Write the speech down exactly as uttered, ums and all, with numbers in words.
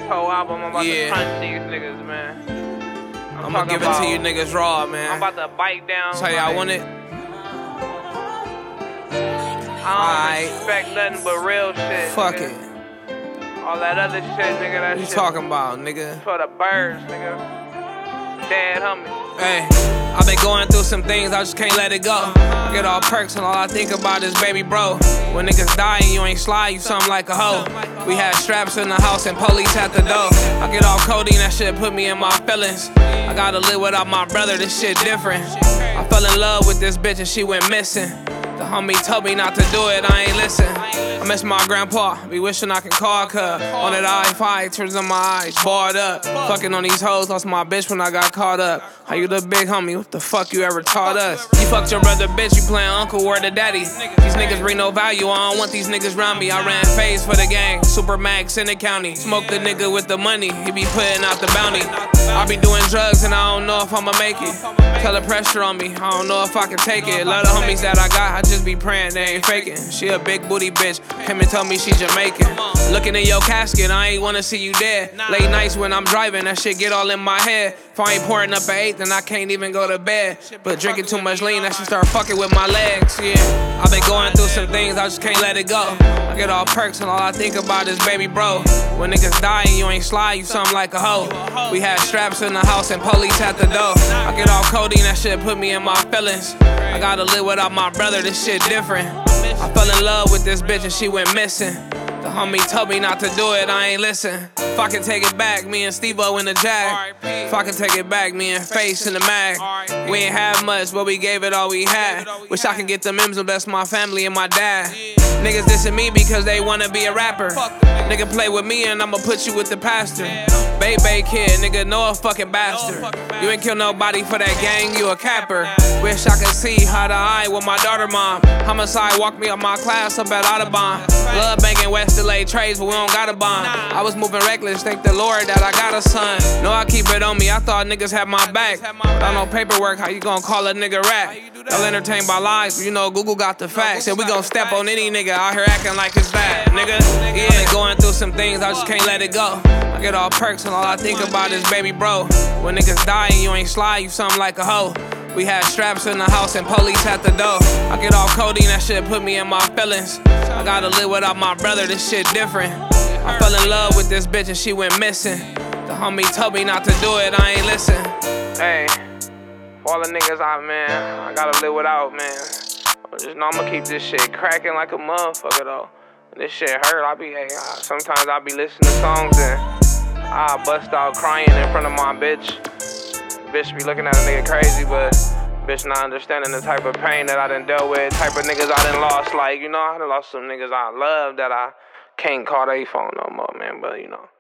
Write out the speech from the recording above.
whole album, I'm about Yeah. to punch these niggas, man. I'm, I'm gonna give it to you niggas raw, man. I'm about to bite down. That's how y'all want it? I don't Aight. expect nothing but real shit. Fuck nigga. it. All that other shit, nigga, that What you shit talking about, nigga? for the birds, nigga. Dead homie. Hey, I've been going through some things, I just can't let it go. I get all perks and all I think about is baby bro. When niggas die and you ain't slide, you something like a hoe. We had straps in the house and police at the door. I get all codeine, that shit put me in my feelings. I gotta live without my brother, this shit different. I fell in love with this bitch and she went missing. The homie told me not to do it, I ain't listen. I miss my grandpa, be wishing I can call cuz. On that I five, tears in my eyes, barred up. Fucking on these hoes, lost my bitch when I got caught up. How you the big homie, what the fuck you ever taught us? You fucked your brother bitch, you playing uncle, word to daddy. These niggas bring no value, I don't want these niggas round me. I ran phase for the gang, Super Max in the county. Smoke the nigga with the money, he be putting out the bounty. I be doing drugs and I don't know if I'ma make it. Tell the pressure on me, I don't know if I can take it. Love the homies that I got, I just be praying they ain't faking. She a big booty bitch, came and told me she Jamaican. Looking in your casket, I ain't wanna see you dead. Late nights when I'm driving, that shit get all in my head. If I ain't pouring up an eight, then I can't even go to bed. But drinking too much lean, that shit start fucking with my legs, yeah. I've been going through some things, I just can't let it go. I get all perks and all I think about is baby bro. When niggas die and you ain't slide, you something like a hoe. We had straps in the house and police at the door. I get all codeine, that shit put me in my feelings. I gotta live without my brother, this shit different. I fell in love with this bitch and she went missing. The homie told me not to do it, I ain't listen. If I can take it back, me and Steve-O in the Jag. If I can take it back, me and Face in the mag. We ain't have much, but we gave it all we had. Wish I could get them M's and bless my family and my dad. Niggas dissing me because they wanna be a rapper. Nigga play with me and I'ma put you with the pastor. Bay Bay kid, nigga, no a fucking bastard. You ain't kill nobody for that gang, you a capper. Wish I could see eye to eye with my daughter mom. Homicide walked me up my class up at Audubon. Love banking West L A trades, but we don't got a bond. I was moving reckless, thank the Lord that I got a son. Know I keep it on me, I thought niggas had my back. Without no paperwork, how you gon' call a nigga rat? Y'all entertained by lies, but you know Google got the facts. And we gon' step on any nigga out here acting like it's that, nigga. Yeah, going through some things, I just can't let it go. I get all perks and all I think about is baby bro. When niggas die and you ain't slide, you something like a hoe. We had straps in the house and police at the door. I get all codeine, that shit put me in my feelings. I gotta live without my brother, this shit different. I fell in love with this bitch and she went missing. The homie told me not to do it, I ain't listen. Hey, for all the niggas out, man, I gotta live without, man. I just know I'ma keep this shit cracking like a motherfucker, though. When this shit hurt, I be, hey, sometimes I be listening to songs and I bust out crying in front of my bitch. Bitch be looking at a nigga crazy, but bitch not understanding the type of pain that I done dealt with, type of niggas I done lost. Like, you know, I done lost some niggas I love that I can't call their phone no more, man, but you know.